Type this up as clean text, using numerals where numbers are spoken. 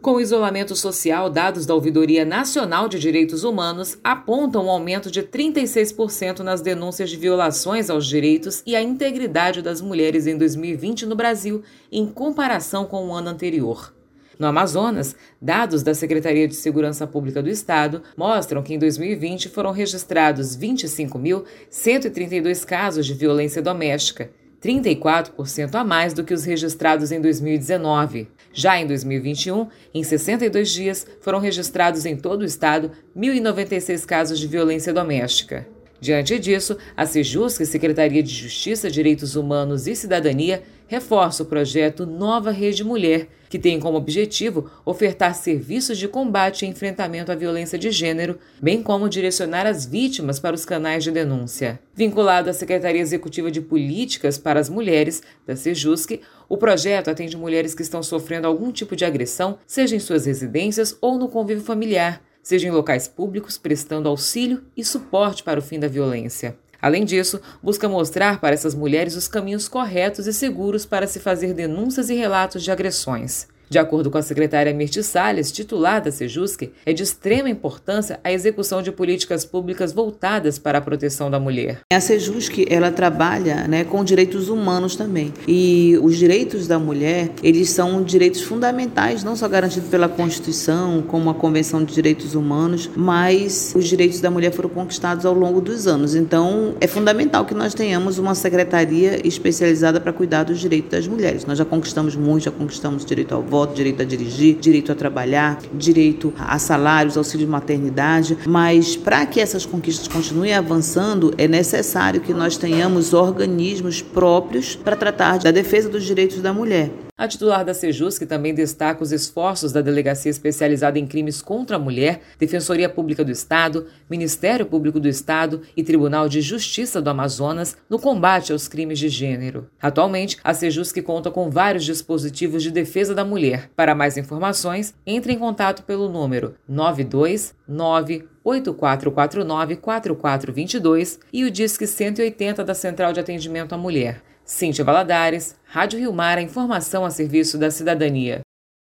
Com o isolamento social, dados da Ouvidoria Nacional de Direitos Humanos apontam um aumento de 36% nas denúncias de violações aos direitos e à integridade das mulheres em 2020 no Brasil, em comparação com o ano anterior. No Amazonas, dados da Secretaria de Segurança Pública do Estado mostram que em 2020 foram registrados 25.132 casos de violência doméstica, 34% a mais do que os registrados em 2019. Já em 2021, em 62 dias, foram registrados em todo o estado 1.096 casos de violência doméstica. Diante disso, a Sejusc, Secretaria de Justiça, Direitos Humanos e Cidadania, reforça o projeto Nova Rede Mulher, que tem como objetivo ofertar serviços de combate e enfrentamento à violência de gênero, bem como direcionar as vítimas para os canais de denúncia. Vinculado à Secretaria Executiva de Políticas para as Mulheres, da Sejusc, o projeto atende mulheres que estão sofrendo algum tipo de agressão, seja em suas residências ou no convívio familiar, seja em locais públicos, prestando auxílio e suporte para o fim da violência. Além disso, busca mostrar para essas mulheres os caminhos corretos e seguros para se fazer denúncias e relatos de agressões. De acordo com a secretária Mirti Salles, titular da Sejusc, é de extrema importância a execução de políticas públicas voltadas para a proteção da mulher. A Sejusc, ela trabalha, com direitos humanos também. E os direitos da mulher, eles são direitos fundamentais, não só garantidos pela Constituição, como a Convenção de Direitos Humanos, mas os direitos da mulher foram conquistados ao longo dos anos. Então, é fundamental que nós tenhamos uma secretaria especializada para cuidar dos direitos das mulheres. Nós já conquistamos muito, já conquistamos direito ao voto, direito a dirigir, direito a trabalhar, direito a salários, auxílio de maternidade, mas para que essas conquistas continuem avançando, é necessário que nós tenhamos organismos próprios para tratar da defesa dos direitos da mulher. A titular da Sejusc também destaca os esforços da Delegacia Especializada em Crimes contra a Mulher, Defensoria Pública do Estado, Ministério Público do Estado e Tribunal de Justiça do Amazonas no combate aos crimes de gênero. Atualmente, a Sejusc conta com vários dispositivos de defesa da mulher. Para mais informações, entre em contato pelo número 929-8449-4422 e o Disque 180 da Central de Atendimento à Mulher. Cíntia Valadares, Rádio Rio Mar, a informação a serviço da cidadania.